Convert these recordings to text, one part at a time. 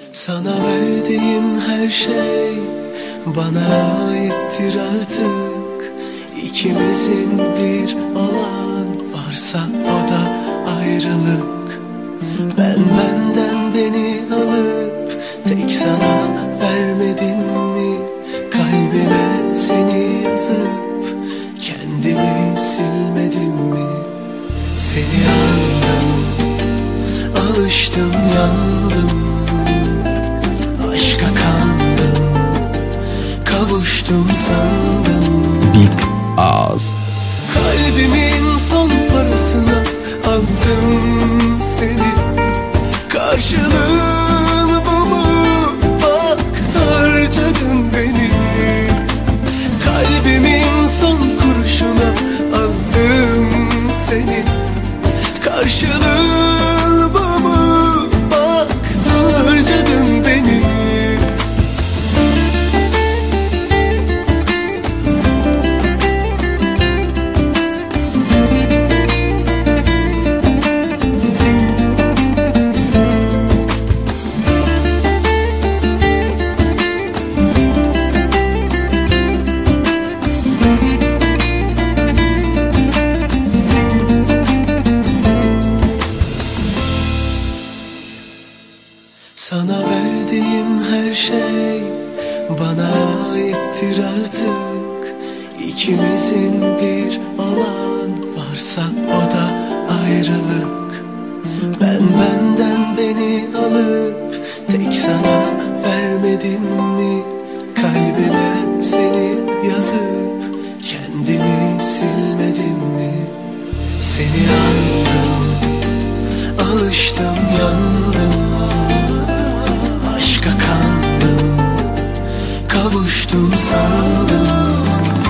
Sana verdiğim her şey bana aittir artık. İkimizin bir olan varsa o da ayrılık. Ben benden beni alıp tek sana vermedim mi? Kalbime seni yazıp kendimi silmedim mi? Seni aldım, alıştım, yandım, aşka kandım, kavuştum sandım. Big Ağız. Kalbimin son parasına aldım seni. Karşılığın bu mu? Bak harcadın beni. Kalbimin son kuruşuna aldım seni. Karşılığı bu mu? Bak harcadın beni. Sana verdiğim her şey bana aittir artık. İkimizin bir olan varsa o da ayrılık. Ben benden beni alıp tek sana vermedim mi? Kalbime seni yazıp kendimi silmedim mi? Seni aldım, alıştım, yandım, aşka kandım, kavuştum sandım.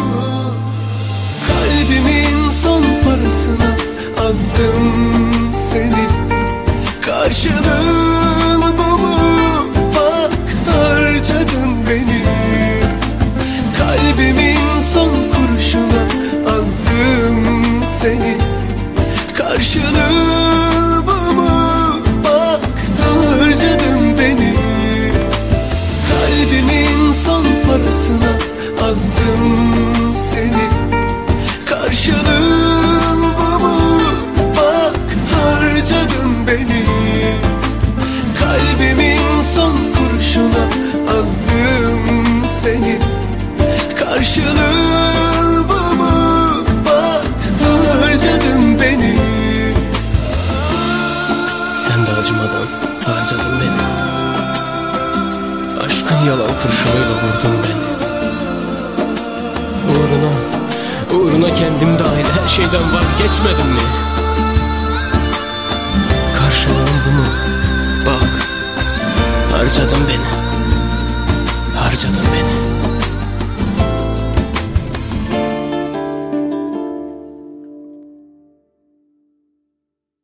Kalbimin son parasına aldım seni. Karşılığın bu mu? Bak harcadın beni. Kalbimin son kuruşuna aldım seni. Karşılığı bu mu? Bak harcadın beni. Kalbimin son parasına aldım seni. Karşılığın bu mu? Bak harcadın beni. Kalbimin son kuruşuna aldım seni. Karşılığı bu mu? Bak harcadın beni. Sen de acımadan harcadın beni. Aşkın yalan kurşunuyla vurdun beni. Uğruna kendim dahil her şeyden vazgeçmedim mi? Karşılığın bu mu? Bak harcadın beni. Harcadın beni.